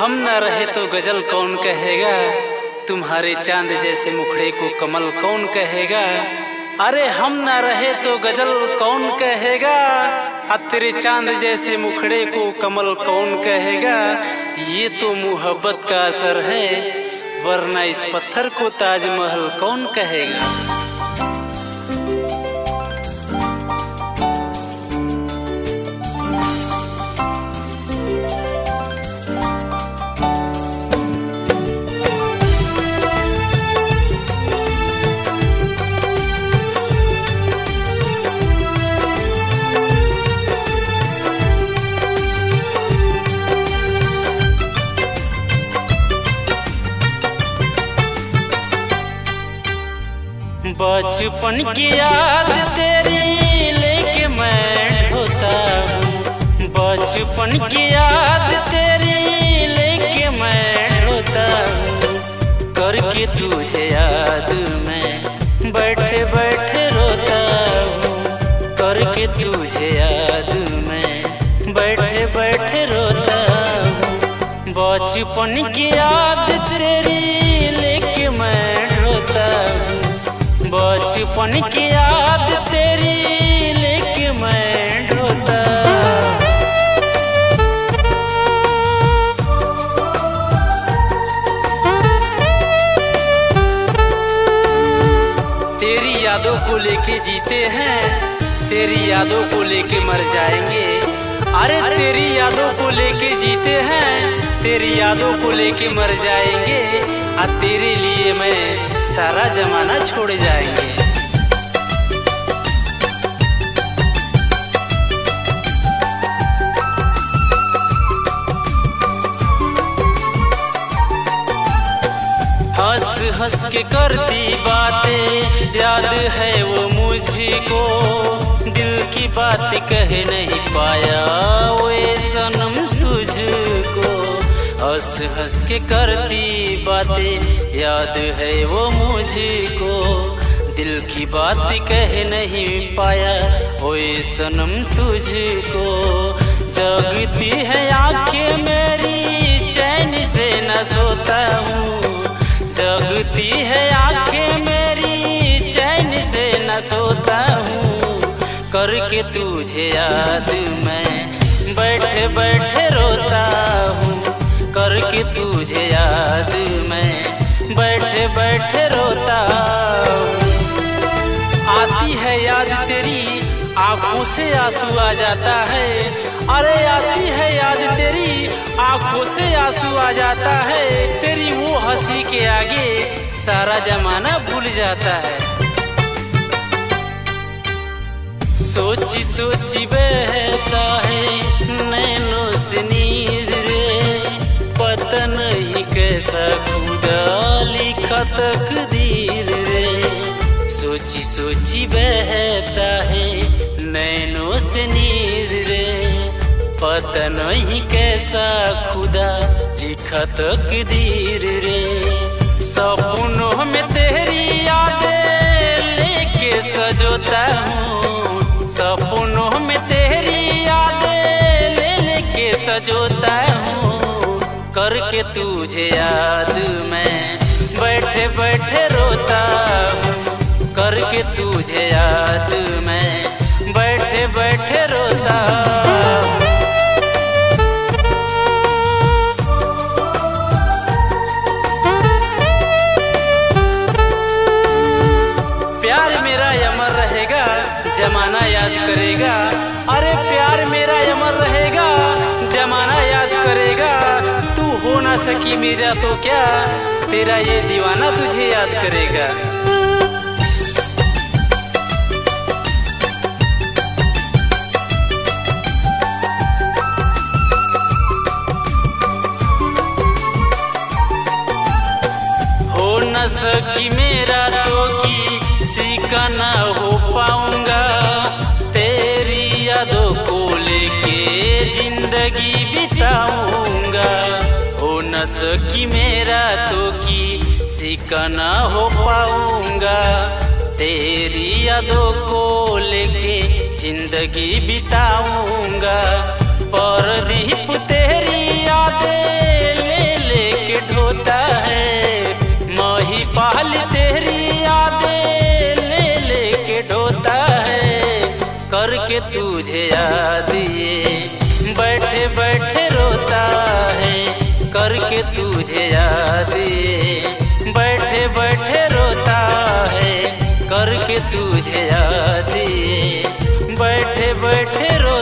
हम न रहे तो गजल कौन कहेगा, तुम्हारे चांद जैसे मुखड़े को कमल कौन कहेगा। अरे हम न रहे तो गजल कौन कहेगा, तेरे चांद जैसे मुखड़े को कमल कौन कहेगा। ये तो मोहब्बत का असर है, वरना इस पत्थर को ताजमहल कौन कहेगा। बचपन की याद तेरी लेके मैं ढोता हूँ, बचपन की याद तेरी लेके मैं ढोता हूँ। करके तुझे याद मैं बैठे बैठे रोता हूँ, करके तुझे याद मैं बैठे बैठे रोता हूँ। बचपन की याद तेरी लेके मैं ढोता हूँ, बचपन की याद तेरी लेके मैं ढोता। तेरी यादों को लेके जीते हैं, तेरी यादों को लेके मर जाएंगे। अरे तेरी यादों को लेके जीते हैं, तेरी यादों को लेके मर जाएंगे। तेरे लिए मैं सारा जमाना छोड़ जाएंगे। हंस हंस के करती बातें याद है वो मुझको, दिल की बात कह नहीं पाया वो सनम तुझको। हंस हंस के करती बातें याद है वो मुझको, दिल की बात कह नहीं पाया वो सनम तुझको। जगती है आंखें मेरी चैन से न सोता हूँ, जगती है आंखें मेरी चैन से न सोता हूँ। करके तुझे याद मैं बैठे बैठे रोता हूँ, करके तुझे याद मैं बैठे बैठे रोता हूँ। आती है याद तेरी आंखों से आंसू आ जाता है, अरे आती है याद तेरी आंखों से आंसू आ जाता है। तेरी वो हंसी के आगे सारा जमाना भूल जाता है। सोची सोची बहता है नैनों से नीर रे, पता नहीं कैसा खुदा लिखा तकदीर रे। सोची सोची बहता है नैनों से नीर रे, पता नहीं कैसा खुदा लिखा तकदीर रे। सपनों में तेरी यादें लेके सजोता हूँ, सपनों में तेरी यादें लेके सजोता हूँ। करके तुझे याद मैं बैठे बैठे रोता हूँ, करके तुझे याद मैं बैठे बैठे रोता हूँ। प्यार मेरा अमर रहेगा, जमाना याद करेगा। अरे प्यार मेरा अमर रहेगा, जमाना याद करेगा। तू हो ना सकी मेरा तो क्या, तेरा ये दीवाना तुझे याद करेगा। हो न सकी मेरा तो किसी का ना हो पाऊंगा, तेरी यादों को लेके जिंदगी बिताऊंगा। हो न सकी मेरा तो किसी का ना हो पाऊंगा, तेरी यादों को लेके जिंदगी बिताऊंगा। परदीप तेरी यादें ले लेके ढोता है, महिपाल तेरी यादें ले लेके ढोता है। करके तुझे याद ये बैठे बैठे रोता है, करके तुझे याद ये बैठे बैठे रोता है, करके तुझे याद ये बैठे बैठे रोता